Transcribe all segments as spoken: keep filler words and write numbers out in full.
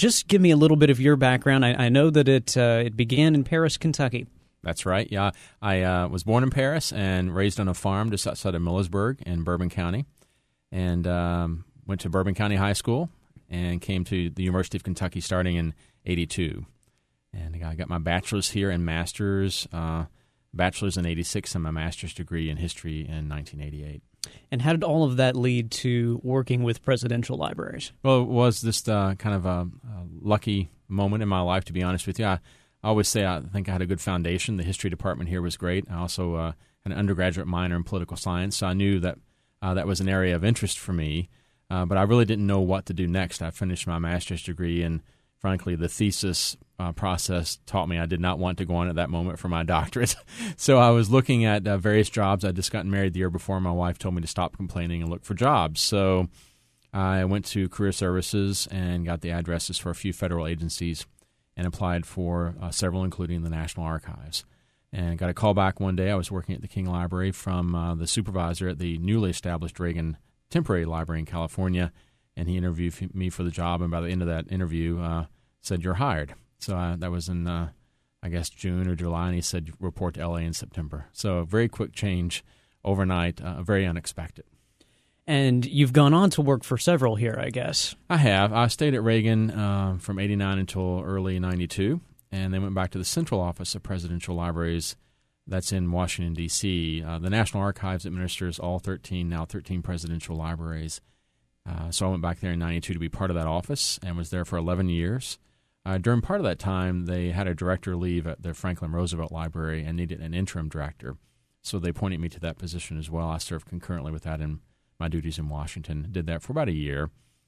just give me a little bit of your background. I, I know that it uh, it began in Paris, Kentucky. That's right. Yeah, I uh, was born in Paris and raised on a farm just outside of Millersburg in Bourbon County, and um, went to Bourbon County High School and came to the University of Kentucky starting in eighty-two. And I got my bachelor's here and master's, uh, bachelor's in eighty-six and my master's degree in history in nineteen eighty-eight. And how did all of that lead to working with presidential libraries? Well, it was just uh, kind of a, a lucky moment in my life, to be honest with you. I, I always say I think I had a good foundation. The history department here was great. I also uh, had an undergraduate minor in political science, so I knew that uh, that was an area of interest for me. Uh, but I really didn't know what to do next. I finished my master's degree, and frankly, the thesis uh, process taught me I did not want to go on at that moment for my doctorate. So I was looking at uh, various jobs. I'd just gotten married the year before. My wife told me to stop complaining and look for jobs. So I went to Career Services and got the addresses for a few federal agencies and applied for uh, several, including the National Archives. And got a call back one day. I was working at the King Library from uh, the supervisor at the newly established Reagan Temporary Library in California, and he interviewed f- me for the job, and by the end of that interview uh, said, "You're hired." So uh, that was in, uh, I guess, June or July, and he said, "Report to L A in September." So a very quick change overnight, uh, very unexpected. And you've gone on to work for several here, I guess. I have. I stayed at Reagan uh, from eighty-nine until early ninety-two, and then went back to the Central Office of Presidential Libraries. That's in Washington, D C Uh, the National Archives administers all thirteen, now thirteen presidential libraries. Uh, so I went back there in ninety-two to be part of that office and was there for eleven years. Uh, during part of that time, they had a director leave at the Franklin Roosevelt Library and needed an interim director. So they appointed me to that position as well. I served concurrently with that in my duties in Washington. Did that for about a year.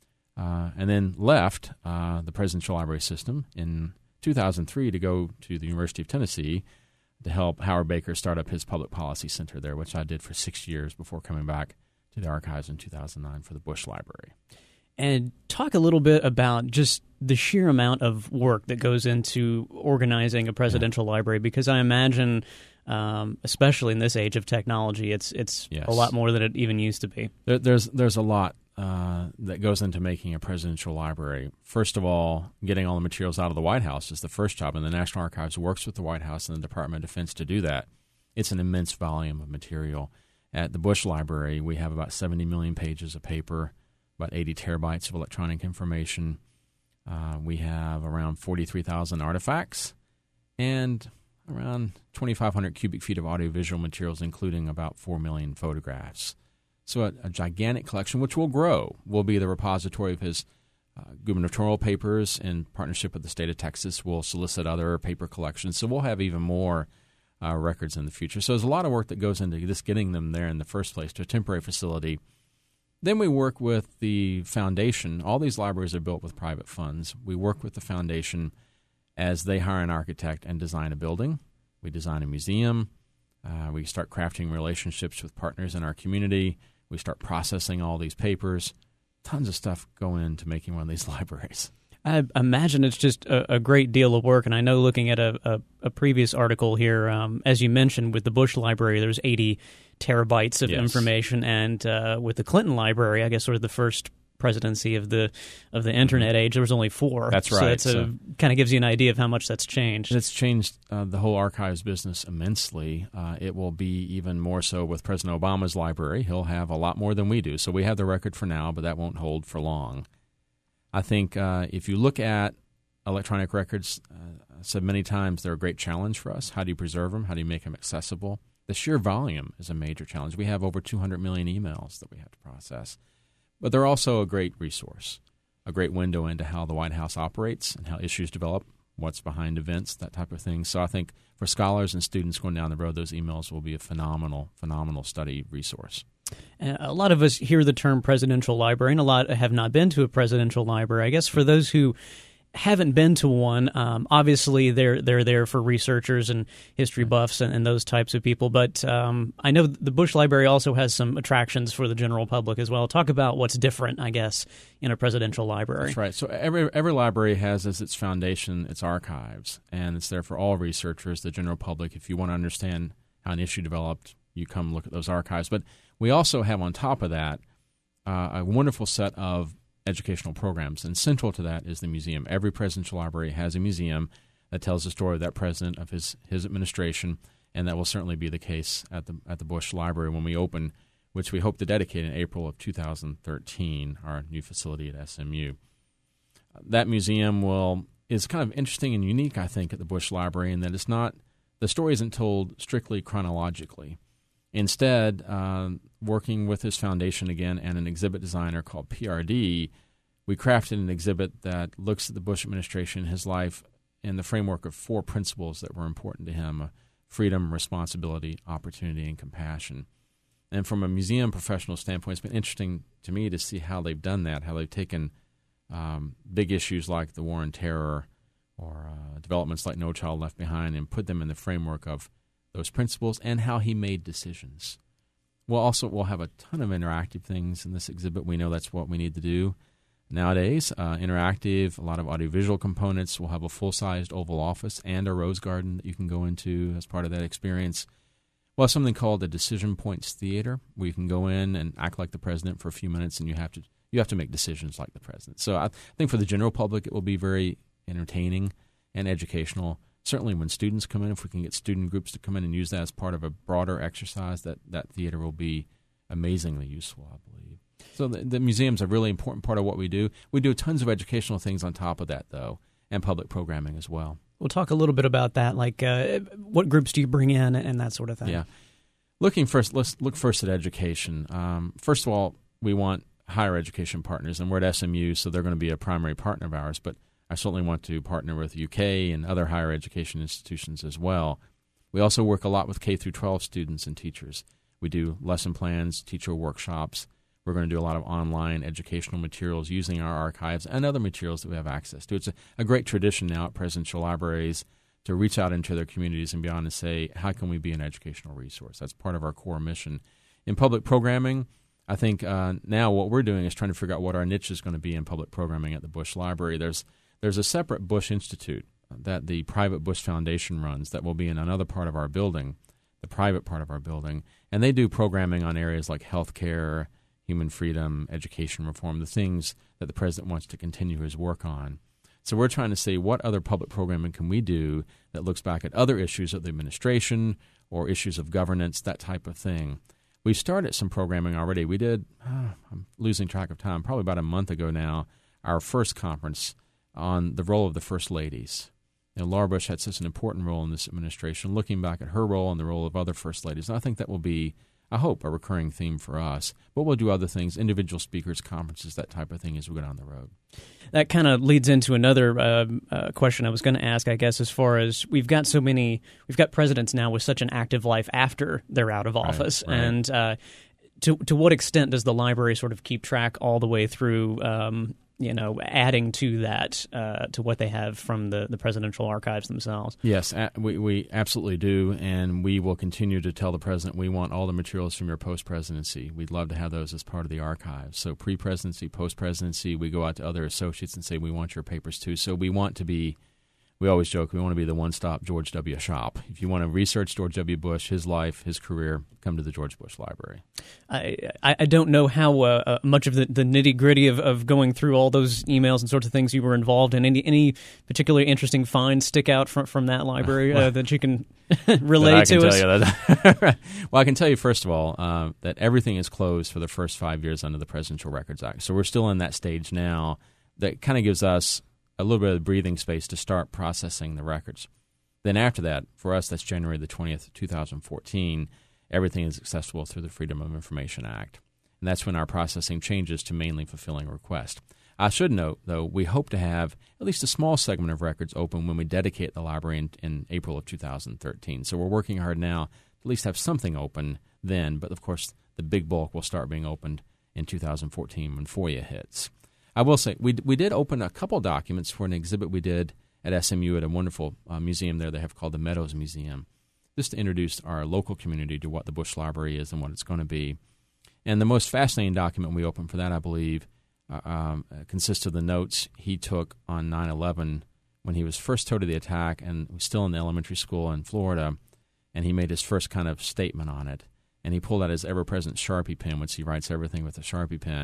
Uh, and then left uh, the presidential library system in two thousand three to go to the University of Tennessee to help Howard Baker start up his public policy center there, which I did for six years before coming back to the archives in two thousand nine for the Bush Library. And talk a little bit about just the sheer amount of work that goes into organizing a presidential yeah. library, because I imagine, um, especially in this age of technology, it's it's yes. a lot more than it even used to be. There, there's there's a lot uh, that goes into making a presidential library. First of all, getting all the materials out of the White House is the first job, and the National Archives works with the White House and the Department of Defense to do that. It's an immense volume of material. At the Bush Library, we have about seventy million pages of paper, about eighty terabytes of electronic information. Uh, we have around forty-three thousand artifacts and around twenty-five hundred cubic feet of audiovisual materials, including about four million photographs. So a, a gigantic collection, which will grow, will be the repository of his uh, gubernatorial papers. In partnership with the state of Texas, we'll solicit other paper collections. So we'll have even more Uh, records in the future. So there's a lot of work that goes into just getting them there in the first place to a temporary facility. Then we work with the foundation. All these libraries are built with private funds. We work with the foundation as they hire an architect and design a building. We design a museum. Uh, we start crafting relationships with partners in our community. We start processing all these papers. Tons of stuff going into making one of these libraries. I imagine it's just a, a great deal of work, and I know looking at a, a, a previous article here, um, as you mentioned, with the Bush Library, there's eighty terabytes of yes. information, and uh, with the Clinton Library, I guess sort of the first presidency of the of the Internet age, there was only four. That's right. So it's so, a kind of gives you an idea of how much that's changed. It's changed uh, the whole archives business immensely. Uh, it will be even more so with President Obama's library. He'll have a lot more than we do. So we have the record for now, but that won't hold for long. I think uh, if you look at electronic records, uh, I've said many times they're a great challenge for us. How do you preserve them? How do you make them accessible? The sheer volume is a major challenge. We have over two hundred million emails that we have to process. But they're also a great resource, a great window into how the White House operates and how issues develop, what's behind events, that type of thing. So I think for scholars and students going down the road, those emails will be a phenomenal, phenomenal study resource. A lot of us hear the term presidential library, and a lot have not been to a presidential library. I guess for those who haven't been to one, um, obviously they're they're there for researchers and history buffs and, and those types of people. But um, I know the Bush Library also has some attractions for the general public as well. Talk about what's different, I guess, in a presidential library. That's right. So every every library has as its foundation its archives, and it's there for all researchers, the general public. If you want to understand how an issue developed, you come look at those archives. But we also have on top of that uh, a wonderful set of educational programs. And central to that is the museum. Every presidential library has a museum that tells the story of that president, of his, his administration, and that will certainly be the case at the at the Bush Library when we open, which we hope to dedicate in April of two thousand thirteen, our new facility at S M U. That museum will is kind of interesting and unique, I think, at the Bush Library in that it's not the story isn't told strictly chronologically. Instead, uh, working with his foundation again and an exhibit designer called P R D, we crafted an exhibit that looks at the Bush administration, his life, in the framework of four principles that were important to him: uh, freedom, responsibility, opportunity, and compassion. And from a museum professional standpoint, it's been interesting to me to see how they've done that, how they've taken um, big issues like the war on terror or uh, developments like No Child Left Behind and put them in the framework of those principles and how he made decisions. We'll also we'll have a ton of interactive things in this exhibit. We know that's what we need to do nowadays. Uh, interactive, a lot of audiovisual components. We'll have a full-sized Oval Office and a Rose Garden that you can go into as part of that experience. We'll have something called the Decision Points Theater, where you can go in and act like the president for a few minutes, and you have to you have to make decisions like the president. So I think for the general public, it will be very entertaining and educational. Certainly when students come in, if we can get student groups to come in and use that as part of a broader exercise, that, that theater will be amazingly useful, I believe. So the, the museum's a really important part of what we do. We do tons of educational things on top of that, though, and public programming as well. We'll talk a little bit about that, like uh, what groups do you bring in and that sort of thing. Yeah. Looking first, let's look first at education. Um, first of all, we want higher education partners, and we're at S M U, so they're going to be a primary partner of ours, but I certainly want to partner with U K and other higher education institutions as well. We also work a lot with K through twelve students and teachers. We do lesson plans, teacher workshops. We're going to do a lot of online educational materials using our archives and other materials that we have access to. It's a, a great tradition now at presidential libraries to reach out into their communities and beyond and say, how can we be an educational resource? That's part of our core mission. In public programming, I think uh, now what we're doing is trying to figure out what our niche is going to be in public programming at the Bush Library. There's There's a separate Bush Institute that the private Bush Foundation runs that will be in another part of our building, the private part of our building, and they do programming on areas like healthcare, human freedom, education reform, the things that the president wants to continue his work on. So we're trying to see what other public programming can we do that looks back at other issues of the administration or issues of governance, that type of thing. We started some programming already. We did, oh, I'm losing track of time, probably about a month ago now, our first conference on the role of the First Ladies. You know, Laura Bush had such an important role in this administration, looking back at her role and the role of other First Ladies. And I think that will be, I hope, a recurring theme for us. But we'll do other things, individual speakers, conferences, that type of thing as we go down the road. That kind of leads into another uh, uh, question I was going to ask, I guess, as far as we've got so many, we've got presidents now with such an active life after they're out of office. Right, right. And uh, to to what extent does the library sort of keep track all the way through um you know, adding to that, uh, to what they have from the, the presidential archives themselves? Yes, a- we, we absolutely do, and we will continue to tell the president we want all the materials from your post-presidency. We'd love to have those as part of the archives. So pre-presidency, post-presidency, we go out to other associates and say we want your papers too. So we want to be, we always joke, we want to be the one-stop George W. shop. If you want to research George W. Bush, his life, his career, come to the George Bush Library. I I don't know how uh, much of the, the nitty-gritty of, of going through all those emails and sorts of things you were involved in. Any any particularly interesting finds stick out from, from that library uh, that you can relate to us? That. Well, I can tell you, first of all, uh, that everything is closed for the first five years under the Presidential Records Act. So we're still in that stage now that kind of gives us a little bit of breathing space to start processing the records. Then after that, for us, that's January the twentieth, two thousand fourteen, everything is accessible through the Freedom of Information Act. And that's when our processing changes to mainly fulfilling a request. I should note, though, we hope to have at least a small segment of records open when we dedicate the library in, in April of two thousand thirteen. So we're working hard now to at least have something open then, but of course the big bulk will start being opened in two thousand fourteen when FOIA hits. I will say, we we did open a couple documents for an exhibit we did at S M U at a wonderful uh, museum there they have called the Meadows Museum, just to introduce our local community to what the Bush Library is and what it's going to be. And the most fascinating document we opened for that, I believe, uh, um, consists of the notes he took on nine eleven when he was first told of the attack and was still in the elementary school in Florida, and he made his first kind of statement on it. And he pulled out his ever-present Sharpie pen, which he writes everything with a Sharpie pen,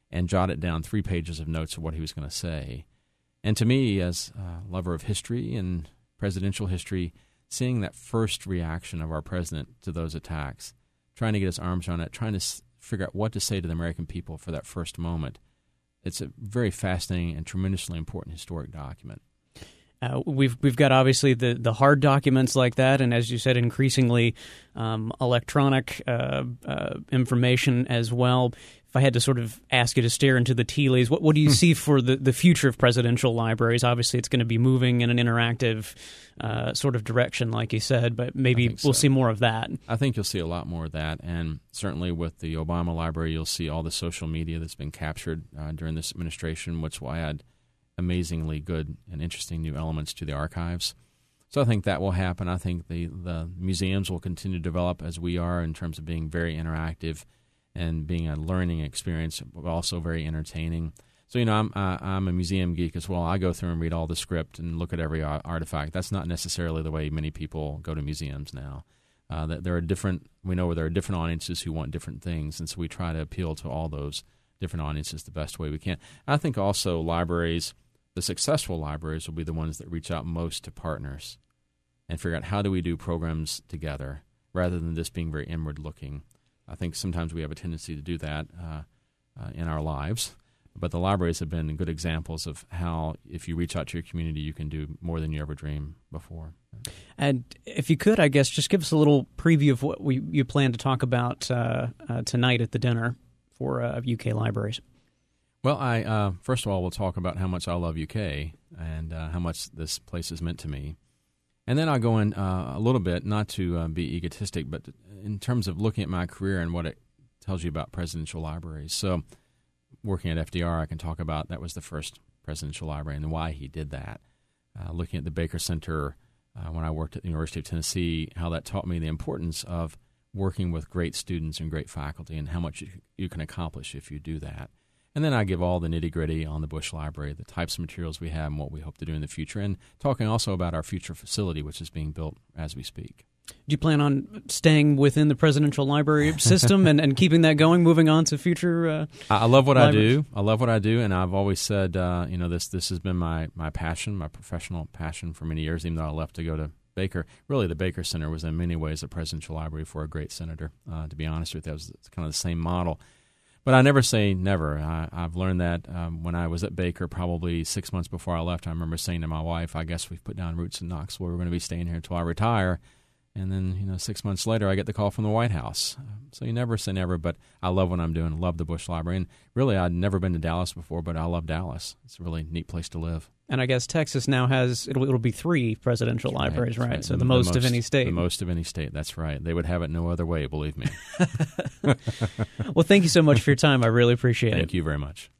and jotted down three pages of notes of what he was going to say. And to me, as a lover of history and presidential history, seeing that first reaction of our president to those attacks, trying to get his arms around it, trying to s- figure out what to say to the American people for that first moment, it's a very fascinating and tremendously important historic document. Uh, we've we've got obviously the, the hard documents like that, and as you said, increasingly um, electronic uh, uh, information as well. If I had to sort of ask you to stare into the tea leaves, what what do you see for the, the future of presidential libraries? Obviously, it's going to be moving in an interactive uh, sort of direction, like you said, but maybe we'll so. see more of that. I think you'll see a lot more of that, and certainly with the Obama Library, you'll see all the social media that's been captured uh, during this administration, which will add amazingly good and interesting new elements to the archives. So I think that will happen. I think the, the museums will continue to develop as we are in terms of being very interactive and being a learning experience, but also very entertaining. So, you know, I'm uh, I'm a museum geek as well. I go through and read all the script and look at every artifact. That's not necessarily the way many people go to museums now. Uh, that there are different. We know there are different audiences who want different things, and so we try to appeal to all those different audiences the best way we can. I think also libraries, the successful libraries, will be the ones that reach out most to partners and figure out how do we do programs together rather than just being very inward-looking. I think sometimes we have a tendency to do that uh, uh, in our lives, but the libraries have been good examples of how, if you reach out to your community, you can do more than you ever dreamed before. And if you could, I guess, just give us a little preview of what we, you plan to talk about uh, uh, tonight at the dinner for uh, U K libraries. Well, I uh, first of all, we'll talk about how much I love U K and uh, how much this place has meant to me. And then I'll go in uh, a little bit, not to uh, be egotistic, but in terms of looking at my career and what it tells you about presidential libraries. So working at F D R, I can talk about that was the first presidential library and why he did that. Uh, looking at the Baker Center uh, when I worked at the University of Tennessee, how that taught me the importance of working with great students and great faculty and how much you, you can accomplish if you do that. And then I give all the nitty-gritty on the Bush Library, the types of materials we have and what we hope to do in the future, and talking also about our future facility, which is being built as we speak. Do you plan on staying within the presidential library system and, and keeping that going, moving on to future uh, I love what libraries? I do. I love what I do, and I've always said, uh, you know, this this has been my, my passion, my professional passion for many years, even though I left to go to Baker. Really, the Baker Center was in many ways a presidential library for a great senator, uh, to be honest with you. It was kind of the same model. But I never say never. I, I've learned that um, when I was at Baker, probably six months before I left, I remember saying to my wife, I guess we've put down roots in Knoxville. We're going to be staying here until I retire. And then, you know, six months later, I get the call from the White House. So you never say never, but I love what I'm doing. Love the Bush Library. And really, I'd never been to Dallas before, but I love Dallas. It's a really neat place to live. And I guess Texas now has, it'll, it'll be three presidential Right, libraries, right? right. So the, the most, the most of any state. The most of any state, that's right. They would have it no other way, believe me. Well, thank you so much for your time. I really appreciate Thank it. you very much.